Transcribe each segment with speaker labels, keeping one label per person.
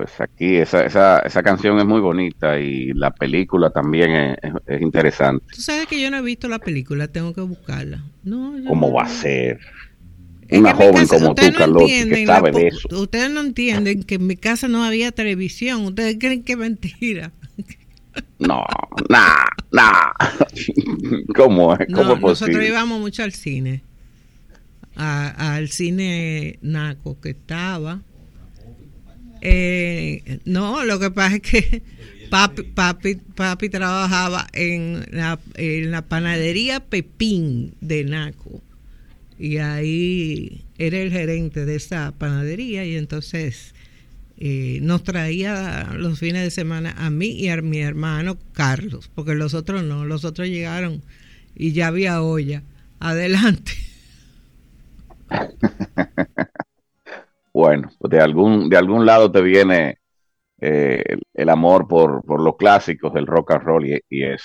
Speaker 1: Pues aquí esa canción es muy bonita y la película también es interesante.
Speaker 2: Tú sabes que yo no he visto la película, tengo que buscarla. No, yo
Speaker 1: ¿Cómo
Speaker 2: no
Speaker 1: va
Speaker 2: la
Speaker 1: a
Speaker 2: vi.
Speaker 1: ser?
Speaker 2: Es que
Speaker 1: Una
Speaker 2: en mi
Speaker 1: joven
Speaker 2: casa,
Speaker 1: como tú, Carlotti, que sabe de eso.
Speaker 2: ustedes no entienden que en mi casa no había televisión. Ustedes creen que es mentira.
Speaker 1: No, nah, nah. ¿Cómo es? ¿Cómo
Speaker 2: No,
Speaker 1: es
Speaker 2: nosotros
Speaker 1: posible?
Speaker 2: íbamos mucho al cine, al cine Naco que estaba. No, lo que pasa es que papi trabajaba en la panadería Pepín de Naco y ahí era el gerente de esa panadería y entonces nos traía los fines de semana a mí y a mi hermano Carlos, porque los otros no, los otros llegaron y ya había olla. Adelante.
Speaker 1: Bueno, pues de algún lado te viene el amor por los clásicos del rock and roll y eso.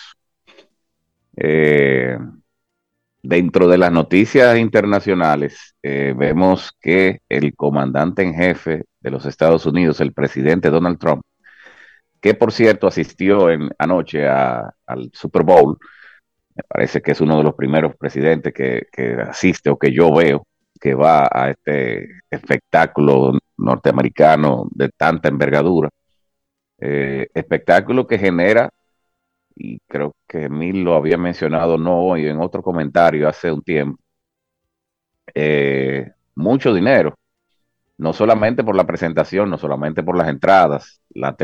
Speaker 1: Eh, Dentro de las noticias internacionales, vemos que el comandante en jefe de los Estados Unidos, el presidente Donald Trump, que por cierto asistió anoche al Super Bowl, me parece que es uno de los primeros presidentes que asiste o que yo veo que va a este espectáculo norteamericano de tanta envergadura, espectáculo que genera, y creo que Emil lo había mencionado no hoy, en otro comentario hace un tiempo, mucho dinero, no solamente por la presentación, no solamente por las entradas,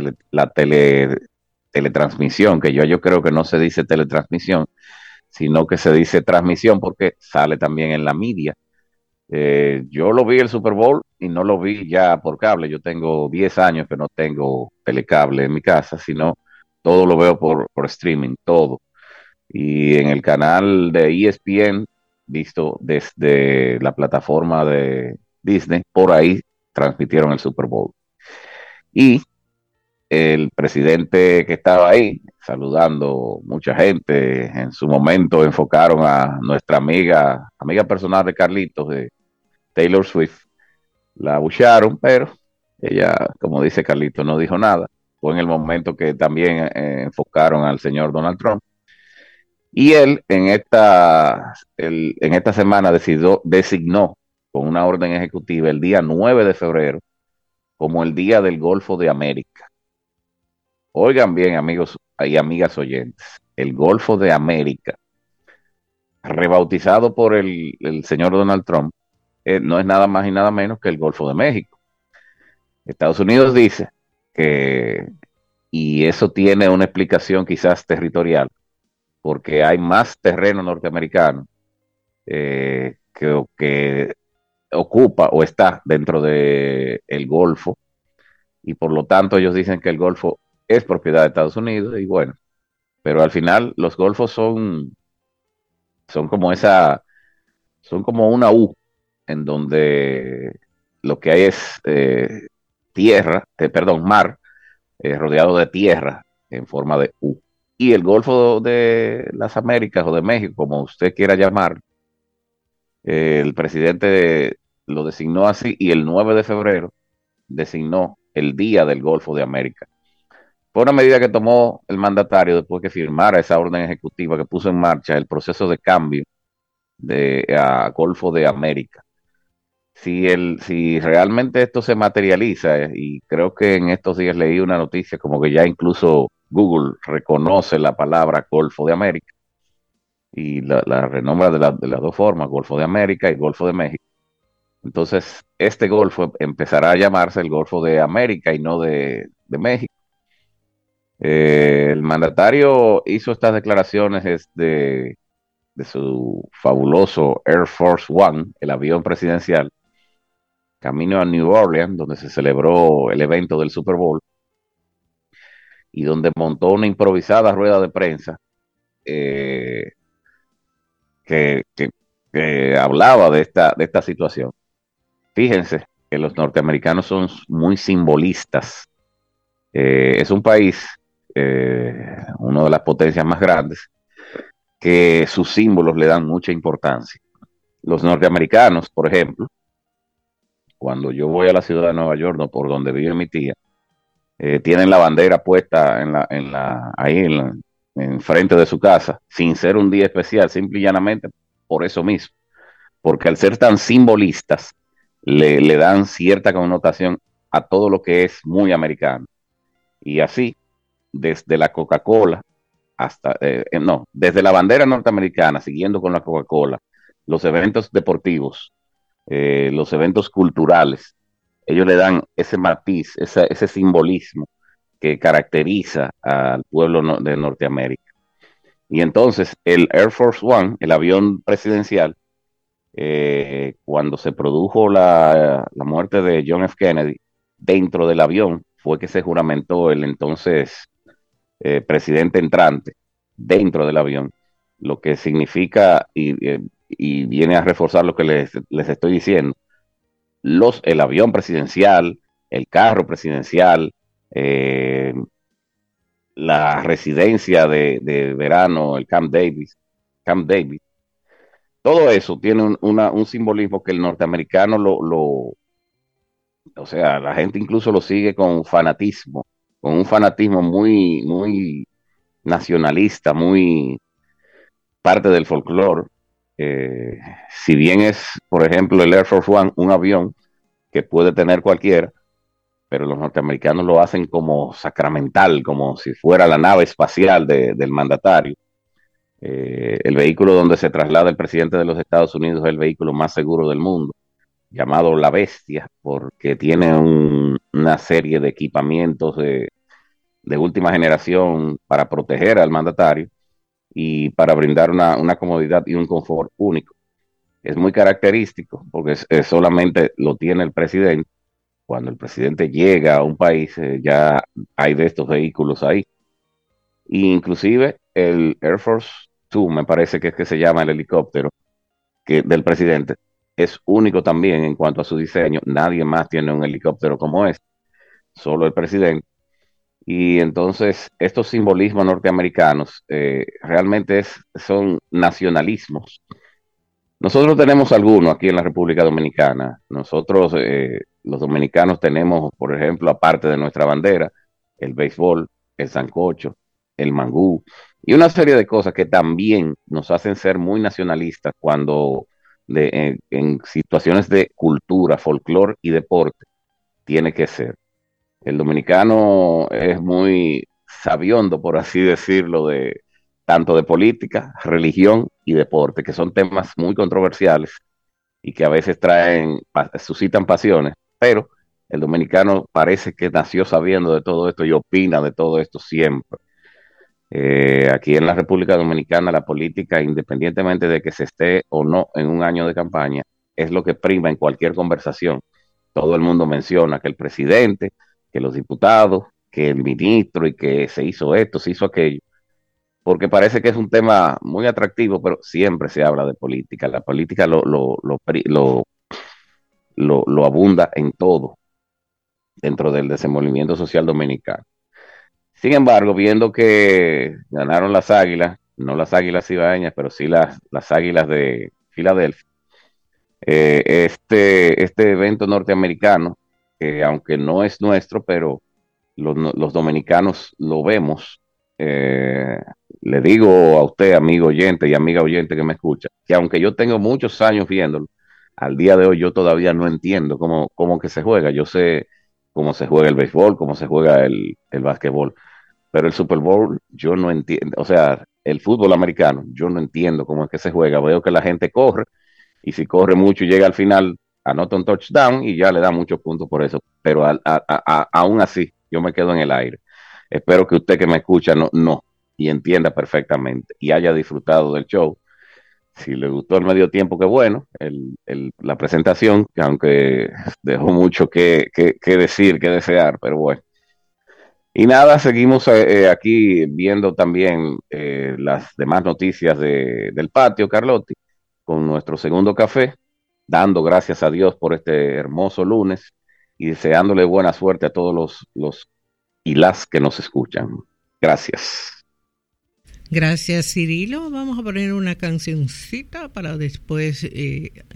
Speaker 1: teletransmisión, que yo creo que no se dice teletransmisión, sino que se dice transmisión porque sale también en la media. Yo lo vi el Super Bowl y no lo vi ya por cable. Yo tengo 10 años que no tengo telecable en mi casa, sino todo lo veo por streaming, todo. Y en el canal de ESPN, visto desde la plataforma de Disney, por ahí transmitieron el Super Bowl. Y el presidente que estaba ahí, saludando mucha gente, en su momento enfocaron a nuestra amiga personal de Carlitos, de Taylor Swift, la abuchearon, pero ella, como dice Carlitos, no dijo nada. Fue en el momento que también enfocaron al señor Donald Trump. Y él en esta semana designó con una orden ejecutiva el día 9 de febrero como el Día del Golfo de América. Oigan bien, amigos y amigas oyentes, el Golfo de América, rebautizado por el señor Donald Trump, no es nada más y nada menos que el Golfo de México. Estados Unidos dice que, y eso tiene una explicación quizás territorial, porque hay más terreno norteamericano que ocupa o está dentro del Golfo, y por lo tanto ellos dicen que el Golfo es propiedad de Estados Unidos, y bueno, pero al final los golfos son como son como una U, en donde lo que hay es tierra, perdón, mar, rodeado de tierra en forma de U. Y el Golfo de las Américas o de México, como usted quiera llamar, el presidente lo designó así y el 9 de febrero designó el Día del Golfo de América. Fue una medida que tomó el mandatario después que firmara esa orden ejecutiva que puso en marcha el proceso de cambio a Golfo de América. Si realmente esto se materializa, y creo que en estos días leí una noticia como que ya incluso Google reconoce la palabra Golfo de América y la renombra de las dos formas, Golfo de América y Golfo de México. Entonces, este Golfo empezará a llamarse el Golfo de América y no de México. El mandatario hizo estas declaraciones de su fabuloso Air Force One, el avión presidencial, camino a New Orleans, donde se celebró el evento del Super Bowl y donde montó una improvisada rueda de prensa eh, que, que- que hablaba de esta situación. Fíjense que los norteamericanos son muy simbolistas. Es un país, una de las potencias más grandes, que sus símbolos le dan mucha importancia. Los norteamericanos, por ejemplo, cuando yo voy a la ciudad de Nueva York, no, por donde vive mi tía, tienen la bandera puesta ahí en frente de su casa, sin ser un día especial, simple y llanamente por eso mismo, porque al ser tan simbolistas, le dan cierta connotación a todo lo que es muy americano. Y así, desde la Coca-Cola no, desde la bandera norteamericana, siguiendo con la Coca-Cola, los eventos deportivos, los eventos culturales, ellos le dan ese matiz, ese simbolismo que caracteriza al pueblo de Norteamérica. Y entonces el Air Force One, el avión presidencial, cuando se produjo la muerte de John F. Kennedy, dentro del avión fue que se juramentó el entonces presidente entrante dentro del avión, lo que significa y viene a reforzar lo que les estoy diciendo, el avión presidencial, el carro presidencial, eh, la residencia de verano, el Camp David, todo eso tiene un simbolismo que el norteamericano o sea, la gente incluso lo sigue con un fanatismo muy, muy nacionalista, muy parte del folclore. Si bien es, por ejemplo, el Air Force One, un avión que puede tener cualquiera, pero los norteamericanos lo hacen como sacramental, como si fuera la nave espacial del mandatario. El vehículo donde se traslada el presidente de los Estados Unidos es el vehículo más seguro del mundo, llamado La Bestia, porque tiene una serie de equipamientos de última generación para proteger al mandatario y para brindar una comodidad y un confort único. Es muy característico porque solamente lo tiene el presidente. Cuando el presidente llega a un país, ya hay de estos vehículos ahí. Y inclusive el Air Force Two, me parece que es que se llama el helicóptero del presidente, es único también en cuanto a su diseño. Nadie más tiene un helicóptero como este, solo el presidente. Y entonces estos simbolismos norteamericanos realmente son nacionalismos. Nosotros tenemos algunos aquí en la República Dominicana. Nosotros, los dominicanos, tenemos, por ejemplo, aparte de nuestra bandera, el béisbol, el sancocho, el mangú y una serie de cosas que también nos hacen ser muy nacionalistas cuando en situaciones de cultura, folclore y deporte tiene que ser. El dominicano es muy sabiondo, por así decirlo, de tanto de política, religión y deporte, que son temas muy controversiales y que a veces suscitan pasiones, pero el dominicano parece que nació sabiendo de todo esto y opina de todo esto siempre. Aquí en la República Dominicana la política, independientemente de que se esté o no en un año de campaña, es lo que prima en cualquier conversación. Todo el mundo menciona que el presidente, que los diputados, que el ministro y que se hizo esto, se hizo aquello, porque parece que es un tema muy atractivo, pero siempre se habla de política. La política lo abunda en todo dentro del desenvolvimiento social dominicano. Sin embargo, viendo que ganaron las Águilas, no las Águilas Ibaeñas, pero sí las Águilas de Filadelfia, este evento norteamericano, que aunque no es nuestro, pero los dominicanos lo vemos, le digo a usted, amigo oyente y amiga oyente que me escucha, que aunque yo tengo muchos años viéndolo, al día de hoy yo todavía no entiendo cómo que se juega. Yo sé cómo se juega el béisbol, cómo se juega el básquetbol, pero el Super Bowl yo no entiendo, o sea, el fútbol americano, yo no entiendo cómo es que se juega. Veo que la gente corre y si corre mucho y llega al final, anota un touchdown y ya le da muchos puntos por eso, pero aún así yo me quedo en el aire. Espero que usted que me escucha no y entienda perfectamente y haya disfrutado del show. Si le gustó el medio tiempo, qué bueno, la presentación, que aunque dejó mucho que decir, que desear, pero bueno. Y nada, seguimos aquí viendo también las demás noticias del patio, Carlotti, con nuestro segundo café, dando gracias a Dios por este hermoso lunes y deseándole buena suerte a todos los y las que nos escuchan. Gracias.
Speaker 2: Gracias, Cirilo. Vamos a poner una cancioncita para después